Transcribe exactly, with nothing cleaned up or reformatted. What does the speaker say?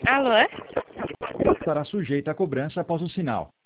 Alô? Estará sujeita à cobrança após o sinal.